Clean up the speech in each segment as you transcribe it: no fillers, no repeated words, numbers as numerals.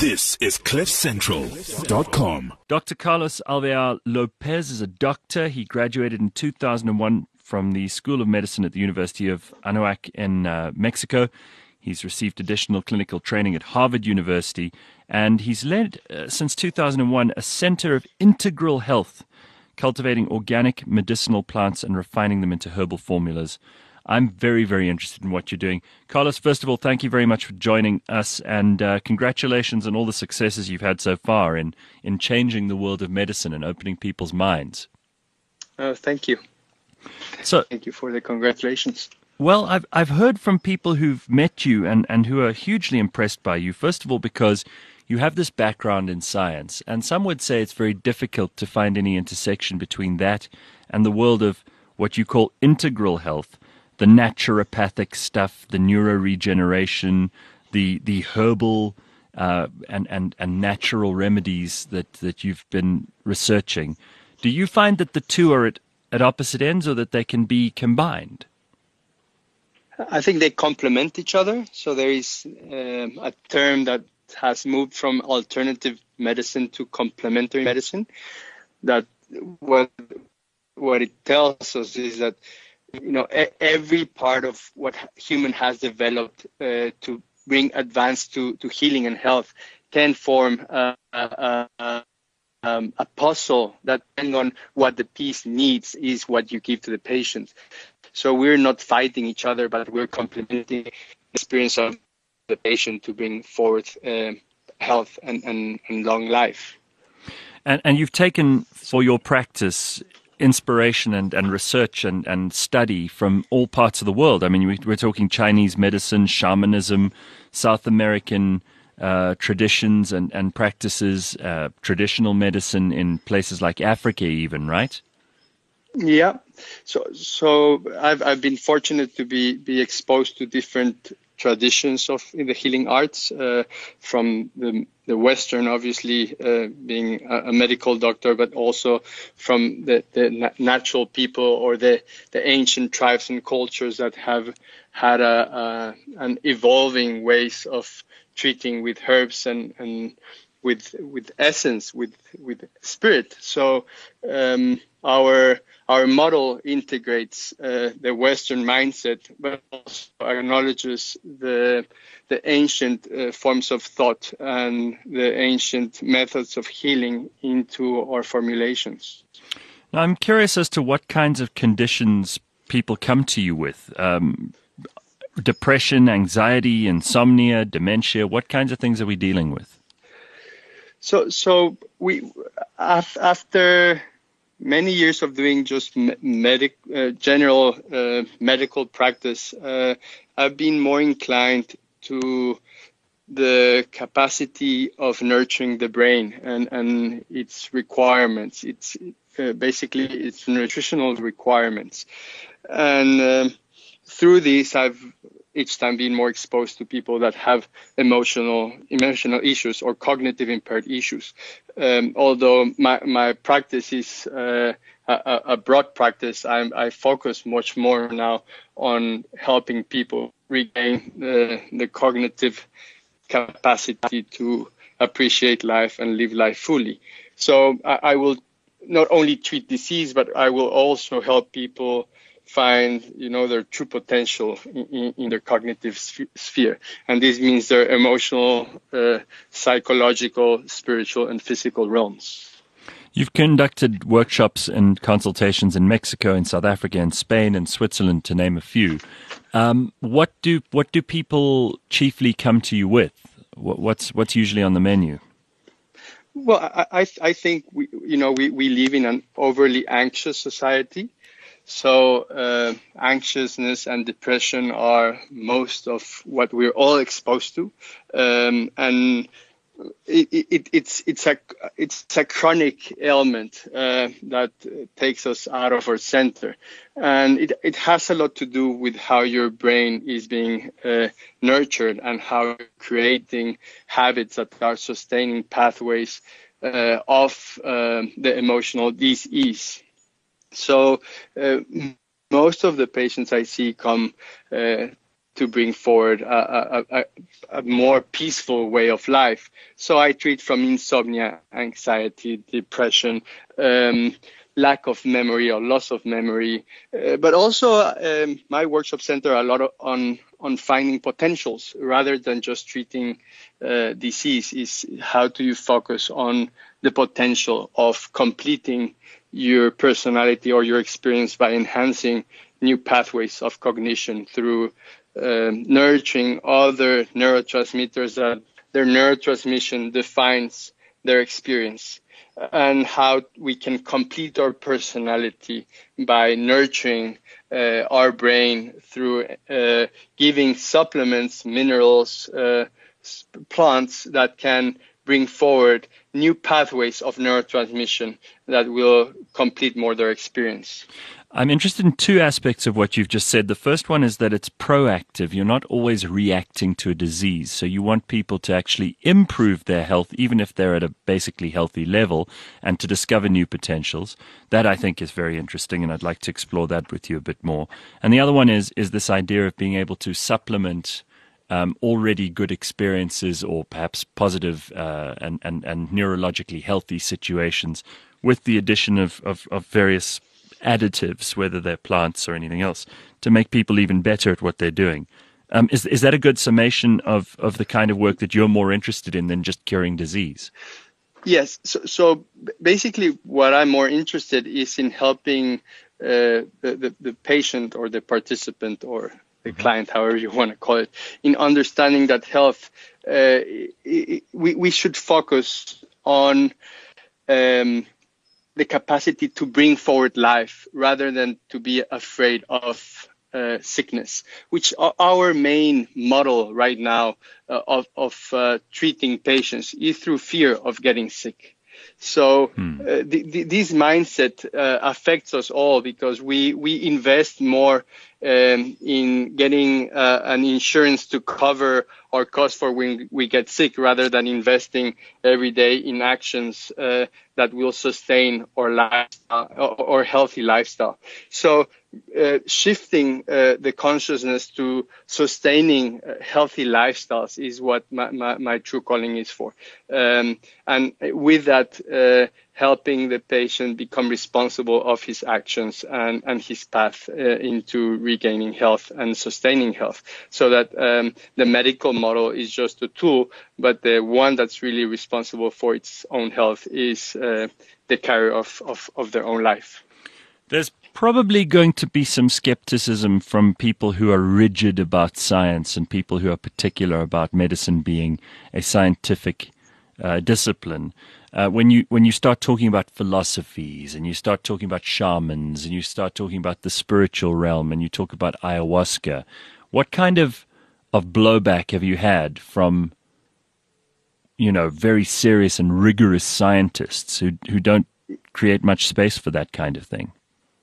This is CliffCentral.com. Dr. Carlos Alvear Lopez is a doctor. He graduated in 2001 from the School of Medicine at the University of Anáhuac in Mexico. He's received additional clinical training at Harvard University, and he's led, since 2001, a center of integral health, cultivating organic medicinal plants and refining them into herbal formulas. I'm very, very interested in what you're doing. Carlos, first of all, thank you very much for joining us, and congratulations on all the successes you've had so far in changing the world of medicine and opening people's minds. Thank you. Thank you for the congratulations. Well, I've heard from people who've met you and who are hugely impressed by you, first of all, because you have this background in science, and some would say it's very difficult to find any intersection between that and the world of what you call integral health, the naturopathic stuff, the neuroregeneration, the herbal and natural remedies that you've been researching. Do you find that the two are at opposite ends, or that they can be combined? I think they complement each other. So there is a term that has moved from alternative medicine to complementary medicine. That what it tells us is that every part of what human has developed to bring advance to healing and health can form a puzzle that, depending on what the piece needs, is what you give to the patient. So we're not fighting each other, but we're complementing the experience of the patient to bring forth health and long life. And you've taken for your practice inspiration and research and study from all parts of the world. I mean, we're talking Chinese medicine, shamanism, South American traditions and practices, traditional medicine in places like Africa even, right? Yeah. So I've been fortunate to be exposed to different traditions in the healing arts, from the Western, obviously, being a medical doctor, but also from the natural people or the ancient tribes and cultures that have had an evolving ways of treating with herbs and with essence, with spirit. So our model integrates the Western mindset, but also acknowledges the ancient forms of thought and the ancient methods of healing into our formulations. Now, I'm curious as to what kinds of conditions people come to you with. Depression, anxiety, insomnia, dementia. What kinds of things are we dealing with? So we, after many years of doing just general medical practice, I've been more inclined to the capacity of nurturing the brain and its requirements. It's basically its nutritional requirements, and through this, I've each time been more exposed to people that have emotional issues or cognitive impaired issues. Although my practice is a broad practice, I focus much more now on helping people regain the cognitive capacity to appreciate life and live life fully. So I will not only treat disease, but I will also help people find their true potential in their cognitive sphere, and this means their emotional, psychological, spiritual, and physical realms. You've conducted workshops and consultations in Mexico, in South Africa, in Spain, and Switzerland, to name a few. What do people chiefly come to you with? What's usually on the menu? Well, I think we live in an overly anxious society. So anxiousness and depression are most of what we're all exposed to, and it's a chronic ailment that takes us out of our center, and it has a lot to do with how your brain is being nurtured and how you're creating habits that are sustaining pathways of the emotional dis-ease. So most of the patients I see come to bring forward a more peaceful way of life. So I treat from insomnia, anxiety, depression, lack of memory or loss of memory, but also my workshop center a lot on finding potentials rather than just treating disease. Is how do you focus on the potential of completing your personality or your experience by enhancing new pathways of cognition through nurturing other neurotransmitters that their neurotransmission defines their experience, and how we can complete our personality by nurturing our brain through giving supplements, minerals, plants that can bring forward new pathways of neurotransmission that will complete more their experience. I'm interested in two aspects of what you've just said. The first one is that it's proactive. You're not always reacting to a disease. So you want people to actually improve their health, even if they're at a basically healthy level, and to discover new potentials. That, I think, is very interesting, and I'd like to explore that with you a bit more. And the other one is this idea of being able to supplement already good experiences or perhaps positive and neurologically healthy situations with the addition of various additives, whether they're plants or anything else, to make people even better at what they're doing. Is that a good summation of the kind of work that you're more interested in than just curing disease? Yes. So basically what I'm more interested is in helping the patient or the participant or the client, however you want to call it, in understanding that health, we should focus on the capacity to bring forward life rather than to be afraid of sickness, which our main model right now of treating patients is through fear of getting sick. So this mindset affects us all because we invest more in getting an insurance to cover our costs for when we get sick rather than investing every day in actions that will sustain our lifestyle or healthy lifestyle. So shifting the consciousness to sustaining healthy lifestyles is what my true calling is for. And with that, helping the patient become responsible of his actions and his path into regaining health and sustaining health, so that the medical model is just a tool, but the one that's really responsible for its own health is the carrier of their own life. There's probably going to be some skepticism from people who are rigid about science and people who are particular about medicine being a scientific discipline. When you start talking about philosophies and you start talking about shamans and you start talking about the spiritual realm and you talk about ayahuasca, what kind of blowback have you had from, very serious and rigorous scientists who don't create much space for that kind of thing?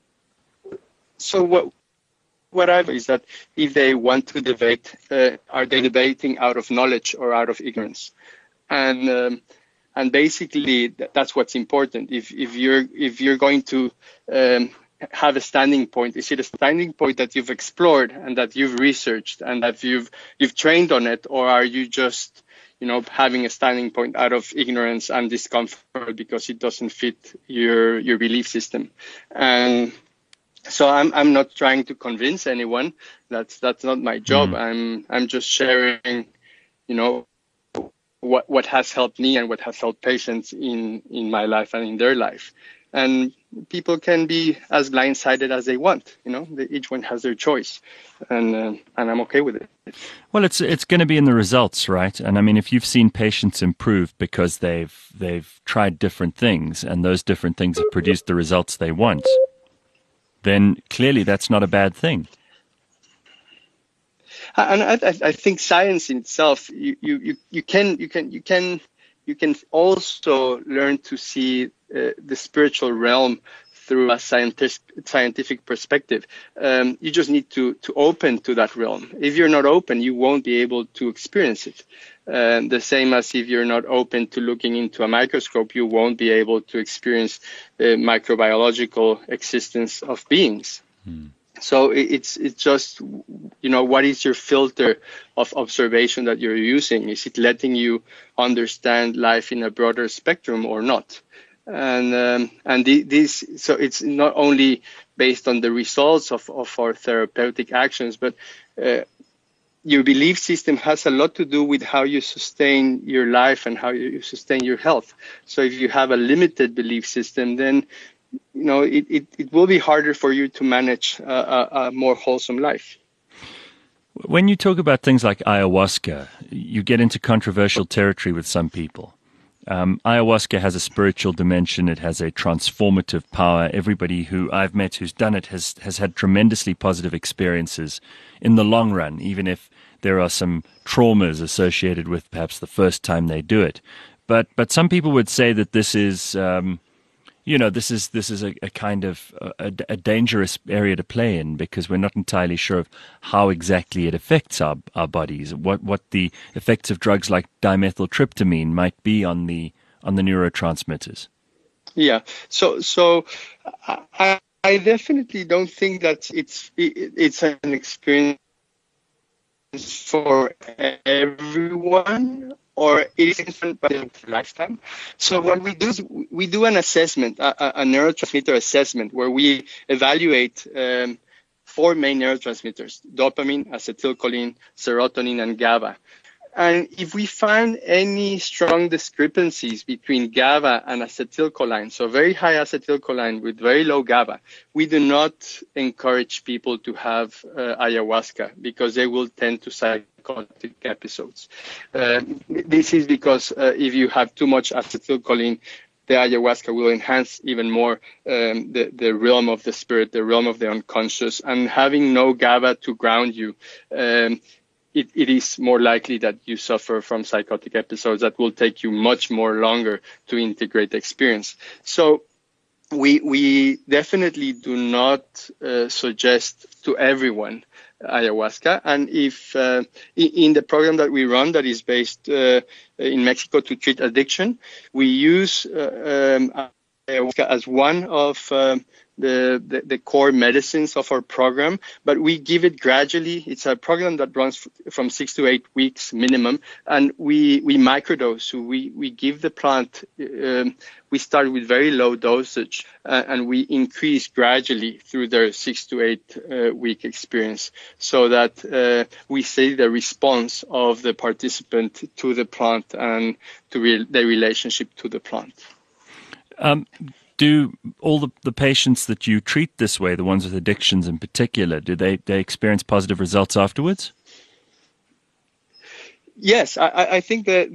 So what I've is that if they want to debate, are they debating out of knowledge or out of ignorance? And basically that's what's important. If you're going to have a standing point, is it a standing point that you've explored and that you've researched and that you've trained on it, or are you just having a standing point out of ignorance and discomfort because it doesn't fit your belief system? And so I'm not trying to convince anyone. That's not my job. I'm just sharing, what has helped me and what has helped patients in my life and in their life. And people can be as blindsided as they want. Each one has their choice, and I'm okay with it. Well, it's going to be in the results, right? And I mean, if you've seen patients improve because they've tried different things and those different things have produced the results they want, then clearly that's not a bad thing. And I think science in itself, you can also learn to see the spiritual realm through a scientific perspective. You just need to open to that realm. If you're not open, you won't be able to experience it. The same as if you're not open to looking into a microscope, you won't be able to experience the microbiological existence of beings. So it's just, what is your filter of observation that you're using? Is it letting you understand life in a broader spectrum or not? So it's not only based on the results of our therapeutic actions, but your belief system has a lot to do with how you sustain your life and how you sustain your health. So if you have a limited belief system, then it will be harder for you to manage a more wholesome life. When you talk about things like ayahuasca, you get into controversial territory with some people. Ayahuasca has a spiritual dimension. It has a transformative power. Everybody who I've met who's done it has had tremendously positive experiences in the long run, even if there are some traumas associated with perhaps the first time they do it. But some people would say that this is this is a kind of a dangerous area to play in, because we're not entirely sure of how exactly it affects our bodies, what the effects of drugs like dimethyltryptamine might be on the neurotransmitters. Yeah. So I definitely don't think that it's an experience for everyone, or it is different by the lifetime. So what we do is we do an assessment, a neurotransmitter assessment, where we evaluate 4 main neurotransmitters: dopamine, acetylcholine, serotonin, and GABA. And if we find any strong discrepancies between GABA and acetylcholine, so very high acetylcholine with very low GABA, we do not encourage people to have ayahuasca, because they will tend to psychotic episodes. This is because if you have too much acetylcholine, the ayahuasca will enhance even more the realm of the spirit, the realm of the unconscious, and having no GABA to ground you, it is more likely that you suffer from psychotic episodes that will take you much more longer to integrate the experience. So we definitely do not suggest to everyone ayahuasca. And if in the program that we run, that is based in Mexico to treat addiction, we use ayahuasca as one of the core medicines of our program, but we give it gradually. It's a program that runs from 6 to 8 weeks minimum, and we microdose. So we give the plant, we start with very low dosage, and we increase gradually through their 6 to 8 week experience, so that we see the response of the participant to the plant and to their relationship to the plant. Do all the patients that you treat this way, the ones with addictions in particular, do they experience positive results afterwards? Yes, I think that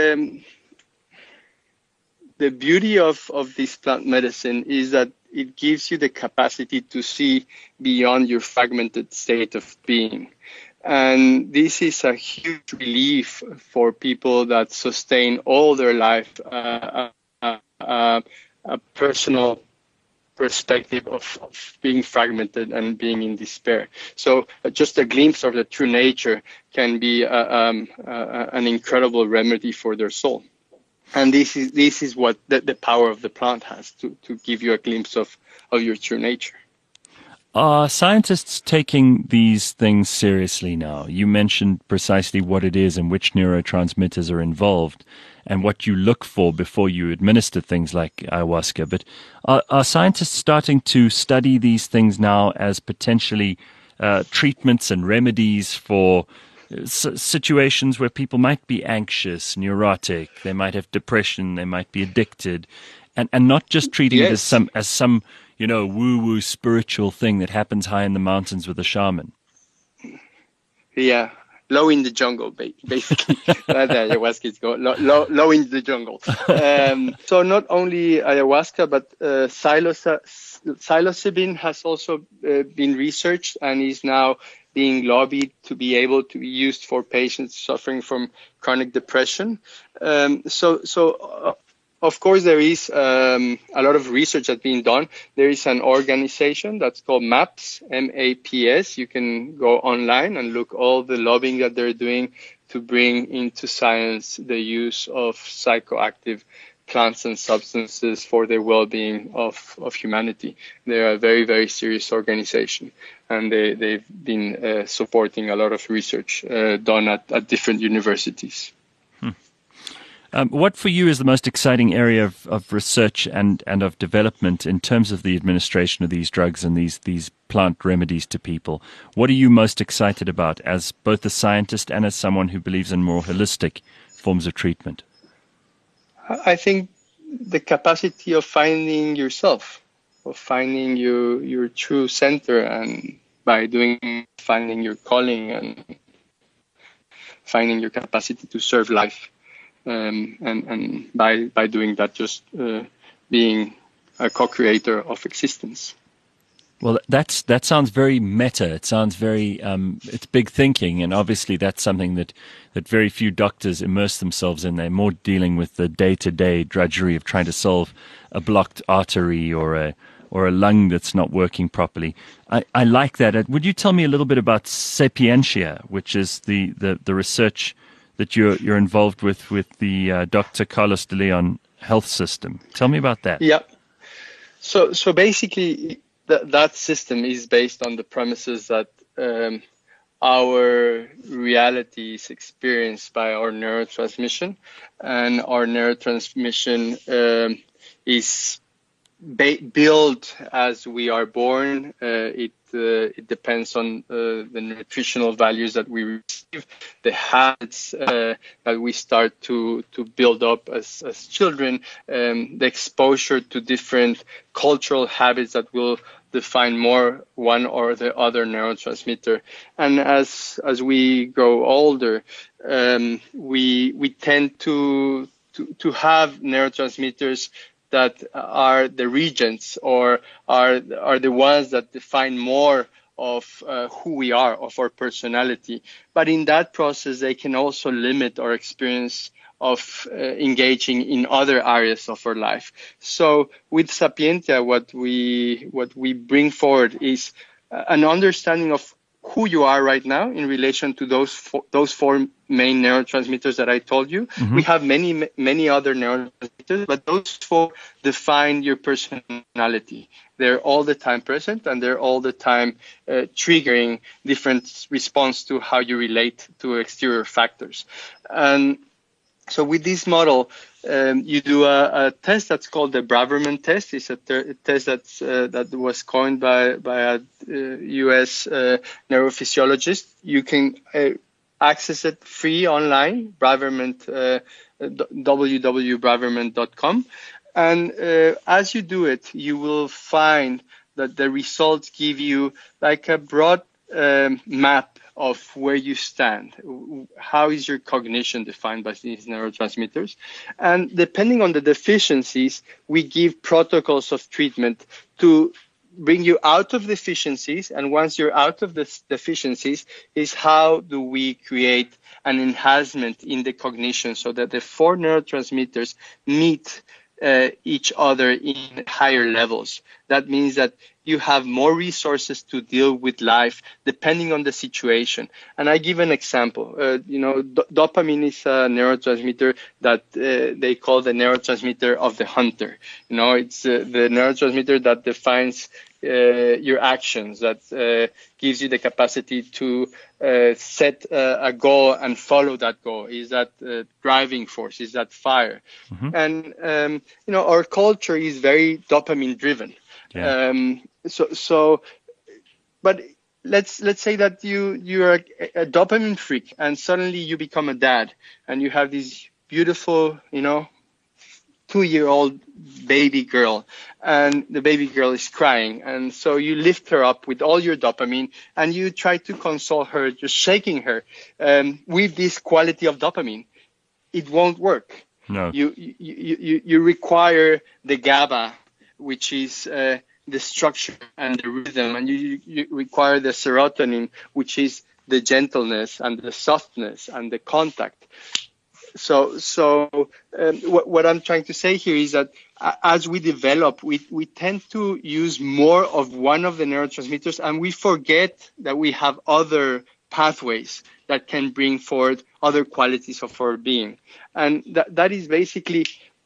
the beauty of this plant medicine is that it gives you the capacity to see beyond your fragmented state of being. And this is a huge relief for people that sustain all their life a personal perspective of being fragmented and being in despair. So just a glimpse of the true nature can be an incredible remedy for their soul. And this is what the power of the plant has, to give you a glimpse of your true nature. Are scientists taking these things seriously now? You mentioned precisely what it is and which neurotransmitters are involved and what you look for before you administer things like ayahuasca. But are scientists starting to study these things now as potentially treatments and remedies for situations where people might be anxious, neurotic, they might have depression, they might be addicted, and not just treating it as some woo-woo spiritual thing that happens high in the mountains with a shaman? Yeah, low in the jungle, basically. Ayahuasca is low in the jungle. So not only ayahuasca, but psilocybin has also been researched and is now being lobbied to be able to be used for patients suffering from chronic depression. Of course, there is a lot of research that's being done. There is an organization that's called MAPS, M-A-P-S. You can go online and look all the lobbying that they're doing to bring into science the use of psychoactive plants and substances for the well-being of humanity. They're a very, very serious organization, and they've been supporting a lot of research done at different universities. What for you is the most exciting area of research and of development in terms of the administration of these drugs and these plant remedies to people? What are you most excited about as both a scientist and as someone who believes in more holistic forms of treatment? I think the capacity of finding yourself, of finding your true center, and by finding your calling and finding your capacity to serve life. And by doing that, just being a co-creator of existence. Well, that sounds very meta. It sounds very it's big thinking, and obviously that's something that very few doctors immerse themselves in. They're more dealing with the day-to-day drudgery of trying to solve a blocked artery or a lung that's not working properly. I like that. Would you tell me a little bit about Sapientia, which is the research that you're involved with the Dr. Carlos de Leon health system? Tell me about that. Yeah. So basically, that system is based on the premises that our reality is experienced by our neurotransmission, and our neurotransmission is built as we are born. It depends on the nutritional values that we receive, the habits that we start to build up as children, the exposure to different cultural habits that will define more one or the other neurotransmitter. And as we grow older, we tend to have neurotransmitters that are the regents, or are the ones that define more of who we are, of our personality. But in that process, they can also limit our experience of engaging in other areas of our life. So with Sapientia, what we bring forward is an understanding of who you are right now in relation to those four main neurotransmitters that I told you. Mm-hmm. We have many other neurotransmitters, but those four define your personality. They're all the time present, and they're all the time triggering different response to how you relate to exterior factors. And so with this model, you do a test that's called the Braverman test. It's a test that was coined by a U.S. neurophysiologist. You can access it free online, Braverman, www.braverman.com. And as you do it, you will find that the results give you like a broad map of where you stand. How is your cognition defined by these neurotransmitters? And depending on the deficiencies, we give protocols of treatment to bring you out of deficiencies. And once you're out of the deficiencies, is how do we create an enhancement in the cognition so that the four neurotransmitters meet each other in higher levels. That means that you have more resources to deal with life depending on the situation. And I give an example. Dopamine is a neurotransmitter that they call the neurotransmitter of the hunter. It's the neurotransmitter that defines your actions, that gives you the capacity to set a goal and follow that goal. Is that driving force? Is that fire? Mm-hmm. And our culture is very dopamine driven. Yeah. But let's say that you're a dopamine freak, and suddenly you become a dad, and you have this beautiful 2-year-old baby girl, and the baby girl is crying, and so you lift her up with all your dopamine, and you try to console her, just shaking her with this quality of dopamine. It won't work. No. You require the GABA, which is the structure and the rhythm, and you require the serotonin, which is the gentleness and the softness and the contact. So what I'm trying to say here is that as we develop, we tend to use more of one of the neurotransmitters, and we forget that we have other pathways that can bring forward other qualities of our being. And that is basically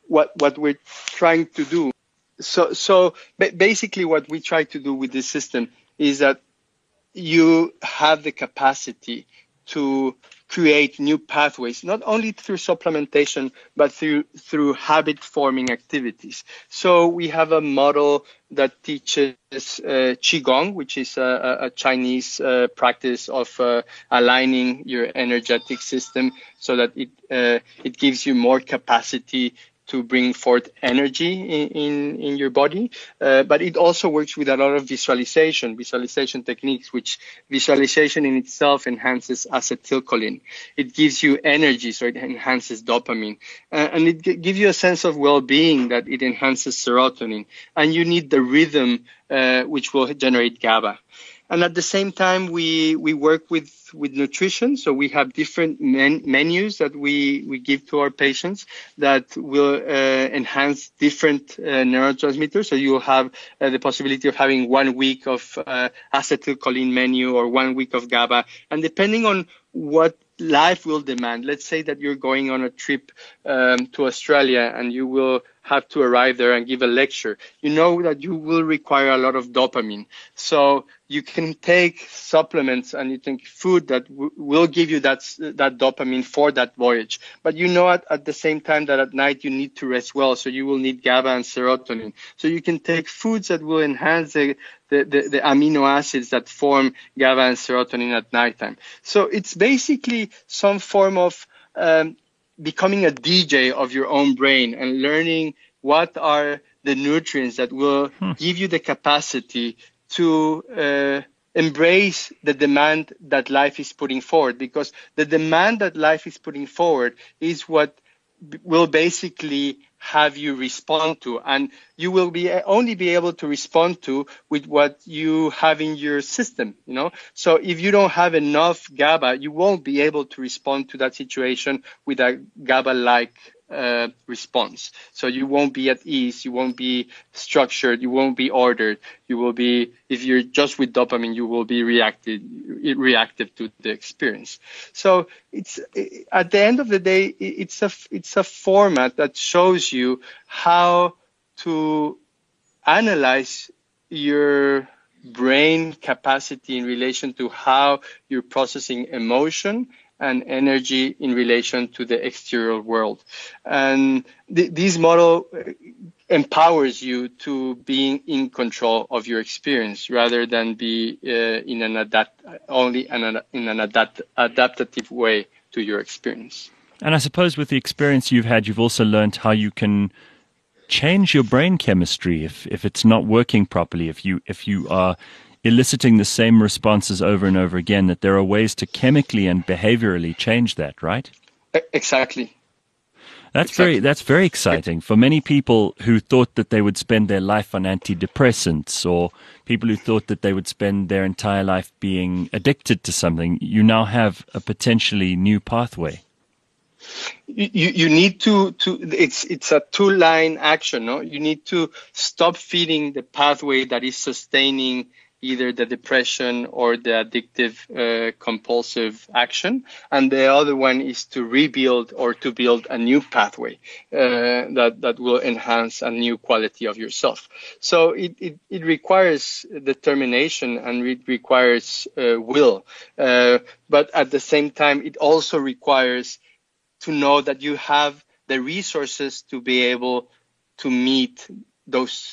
what we're trying to do. So basically what we try to do with this system is that you have the capacity to create new pathways, not only through supplementation, but through habit-forming activities. So we have a model that teaches Qigong, which is a Chinese practice of aligning your energetic system so that it gives you more capacity to bring forth energy in your body. But it also works with a lot of visualization techniques, which visualization in itself enhances acetylcholine. It gives you energy, so it enhances dopamine. And it gives you a sense of well-being that it enhances serotonin. And you need the rhythm, which will generate GABA. And at the same time, we work with nutrition. So we have different menus that we give to our patients that will enhance different neurotransmitters. So you will have the possibility of having 1 week of acetylcholine menu or 1 week of GABA. And depending on what life will demand, let's say that you're going on a trip to Australia and you will have to arrive there and give a lecture, you know that you will require a lot of dopamine. So you can take supplements and you take food that will give you that dopamine for that voyage. But you know at the same time that at night you need to rest well, so you will need GABA and serotonin. So you can take foods that will enhance the amino acids that form GABA and serotonin at nighttime. So it's basically some form of becoming a DJ of your own brain and learning what are the nutrients that will give you the capacity to embrace the demand that life is putting forward, because the demand that life is putting forward is what will basically have you respond to, and you will only be able to respond to with what you have in your system, you know. So if you don't have enough GABA, you won't be able to respond to that situation with a GABA-like response. So you won't be at ease, you won't be structured, you won't be ordered. You will be, if you're just with dopamine, you will be reactive to the experience. So it's, at the end of the day, it's a format that shows you how to analyze your brain capacity in relation to how you're processing emotion and energy in relation to the exterior world. And this model empowers you to being in control of your experience rather than be in an adaptative way to your experience. And I suppose with the experience you've had, you've also learned how you can change your brain chemistry if it's not working properly, if you are eliciting the same responses over and over again, that there are ways to chemically and behaviorally change that, right? Exactly. That's very exciting for many people who thought that they would spend their life on antidepressants, or people who thought that they would spend their entire life being addicted to something. You now have a potentially new pathway. You need to it's a two-line action, no? You need to stop feeding the pathway that is sustaining either the depression or the addictive compulsive action, and the other one is to rebuild or to build a new pathway that will enhance a new quality of yourself. So it requires determination and it requires will, but at the same time it also requires to know that you have the resources to be able to meet those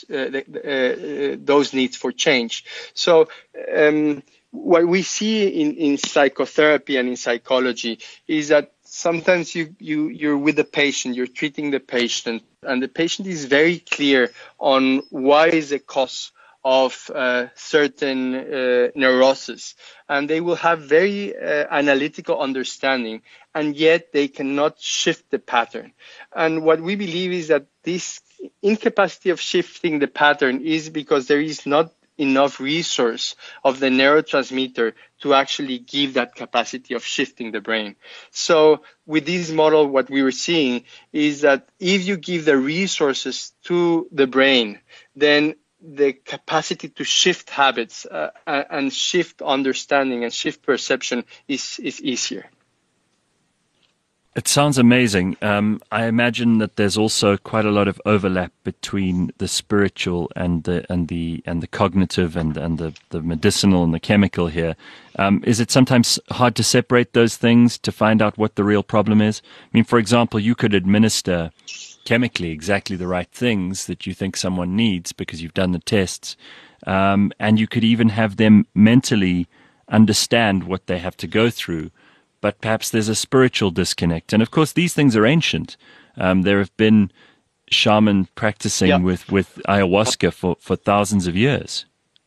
needs for change. So what we see in psychotherapy and in psychology is that sometimes you're with the patient, you're treating the patient, and the patient is very clear on what is the cause of certain neurosis, and they will have very analytical understanding, and yet they cannot shift the pattern. And what we believe is that this incapacity of shifting the pattern is because there is not enough resource of the neurotransmitter to actually give that capacity of shifting the brain. So with this model, what we were seeing is that if you give the resources to the brain, then the capacity to shift habits and shift understanding and shift perception is easier. It sounds amazing. I imagine that there's also quite a lot of overlap between the spiritual and the cognitive and the medicinal and the chemical here. Is it sometimes hard to separate those things to find out what the real problem is? I mean, for example, you could administer chemically exactly the right things that you think someone needs because you've done the tests, and you could even have them mentally understand what they have to go through. But perhaps there's a spiritual disconnect. And of course, these things are ancient. There have been shaman practicing with ayahuasca for thousands of years.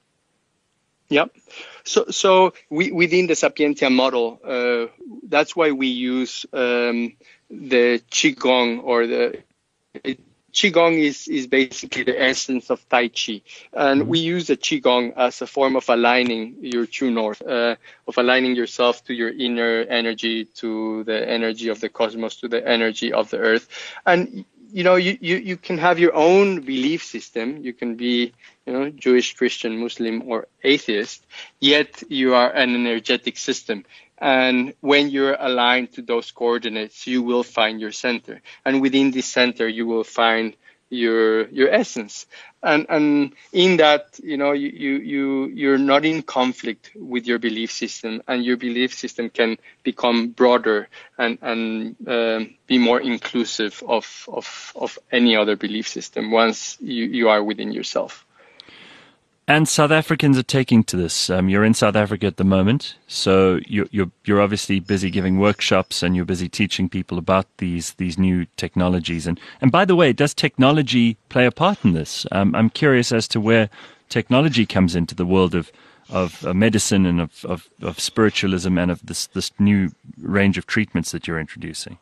Yep. So within the Sapientia model, that's why we use the Qigong, or the Qigong is basically the essence of Tai Chi. And we use the Qigong as a form of aligning your true north, of aligning yourself to your inner energy, to the energy of the cosmos, to the energy of the earth. And, you can have your own belief system. You can be, Jewish, Christian, Muslim, or atheist, yet you are an energetic system. And when you're aligned to those coordinates, you will find your center. And within this center, you will find your essence. And in that, you're not in conflict with your belief system, and your belief system can become broader and be more inclusive of any other belief system once you are within yourself. And South Africans are taking to this. You're in South Africa at the moment, so you're obviously busy giving workshops and you're busy teaching people about these new technologies. And by the way, does technology play a part in this? I'm curious as to where technology comes into the world of medicine and of spiritualism and of this new range of treatments that you're introducing.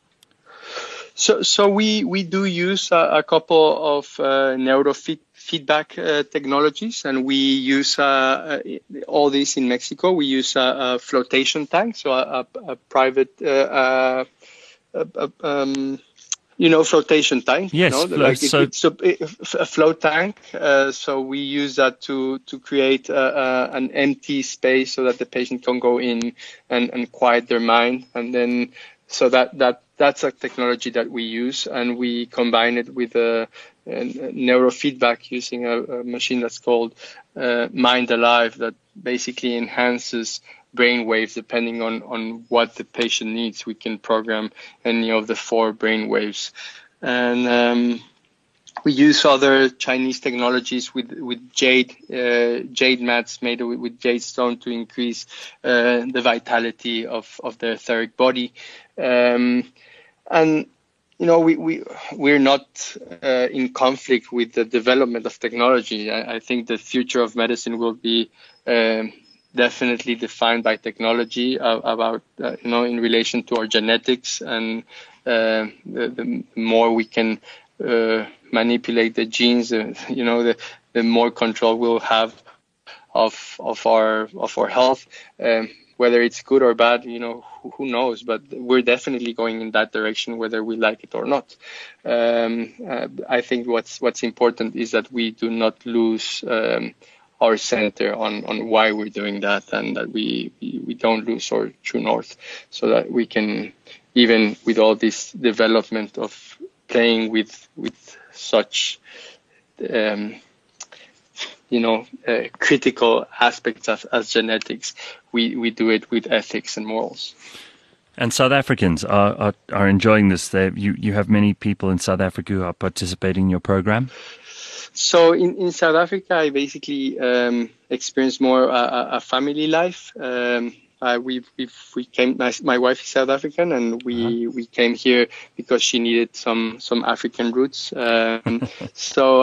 So we do use a couple of neurofeedback technologies, and we use all this in Mexico. We use a flotation tank, so a private flotation tank. Yes, it's a float tank. So we use that to create an empty space so that the patient can go in and quiet their mind, and then so that's a technology that we use, and we combine it with a neurofeedback using a machine that's called Mind Alive, that basically enhances brain waves depending on what the patient needs. We can program any of the 4 brain waves. And we use other Chinese technologies with jade mats made with jade stone to increase the vitality of their etheric body. And we're not in conflict with the development of technology. I think the future of medicine will be definitely defined by technology about in relation to our genetics, and the more we can manipulate the genes, the more control we'll have of our health. Whether it's good or bad, who knows? But we're definitely going in that direction, whether we like it or not. I think what's important is that we do not lose our center on why we're doing that, and that we don't lose our true north, so that we can, even with all this development of playing with such critical aspects as genetics, we do it with ethics and morals. And South Africans are enjoying this. You have many people in South Africa who are participating in your program? So in South Africa, I basically experienced more a family life. We came. My wife is South African, and we came here because she needed some African roots. So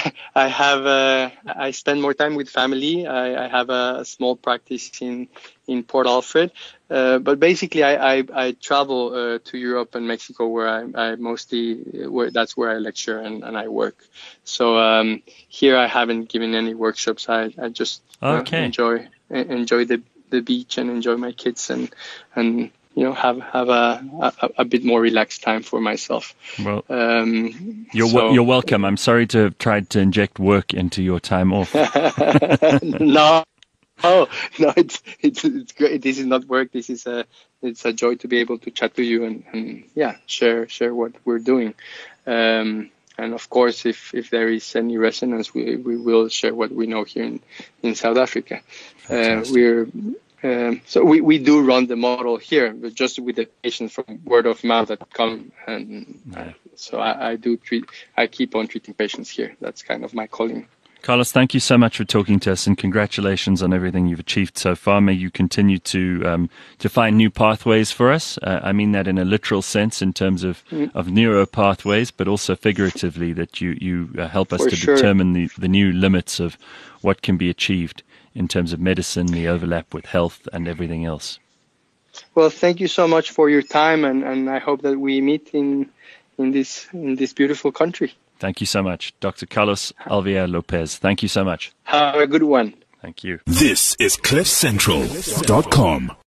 I spend more time with family. I have a small practice in Port Alfred, but basically I travel to Europe and Mexico, where I mostly that's where I lecture and I work. So here I haven't given any workshops. I just enjoy the beach and enjoy my kids and have a bit more relaxed time for myself. Well, you're welcome. I'm sorry to have tried to inject work into your time off. No, Oh no, it's great. This is not work. It's a joy to be able to chat to you and share what we're doing. And of course, if there is any resonance, we will share what we know here in South Africa. So we do run the model here, but just with the patients from word of mouth that come, and so I keep on treating patients here. That's kind of my calling. Carlos, thank you so much for talking to us, and congratulations on everything you've achieved so far. May you continue to find new pathways for us. I mean that in a literal sense, in terms of neuro pathways, but also figuratively, that you help us determine the new limits of what can be achieved in terms of medicine, the overlap with health, and everything else. Well, thank you so much for your time, and I hope that we meet in this beautiful country. Thank you so much, Dr. Carlos Alvear Lopez. Thank you so much. Have a good one. Thank you. This is CliffCentral.com.